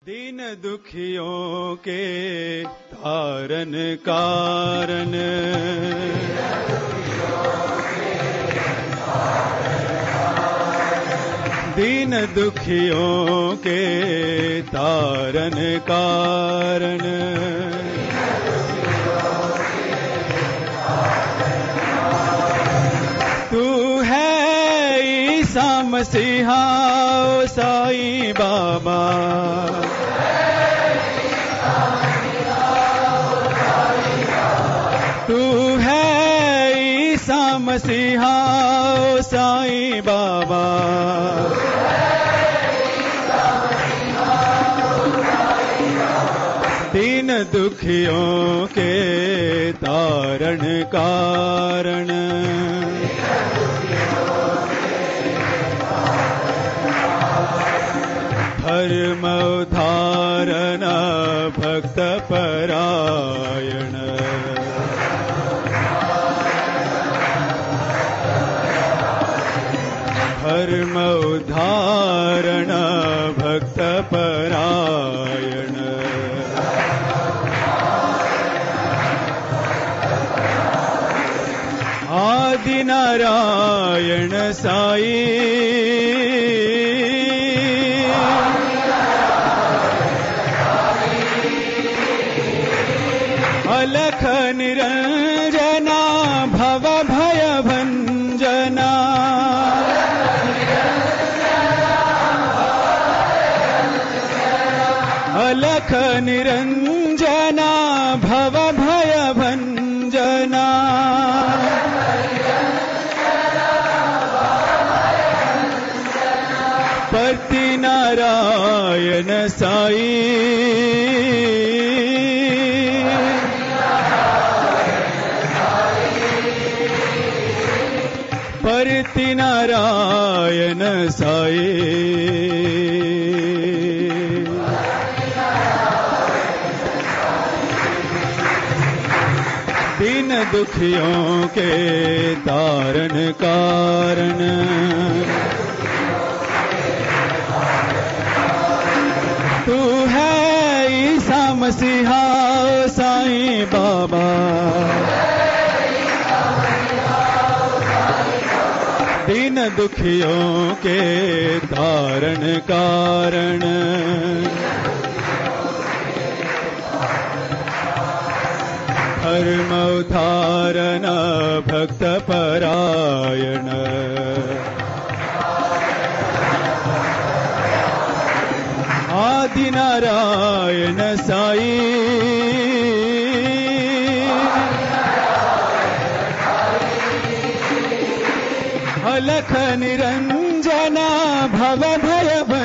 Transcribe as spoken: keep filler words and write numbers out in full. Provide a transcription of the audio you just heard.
दीन दुखियों के तारन कारण, दीन दुखियों के तारन कारण, तू है ईसा मसीहा ओ साईं बाबा, तू है ईसा मसीहा ओ साईं बाबा, दीन दुखियों के तारण कारण, धर्म उद्धारण भक्त परायण, धर्म उद्धारण भक्त परायण, आदि नारायण साईं, अलख निरंजना भव भय भंजना, अलख निरंजना भव भय भंजना, पति नारायण साईं, परति नारायण साईं, दीन दुखियों के तारण कारण, तू है ईसा मसीहा ओ साईं बाबा, दीन दुखियों के तारण कारण, धर्म उद्धारण भक्त परायण, आदि नारायण साईं, अलख निरंजना भव भय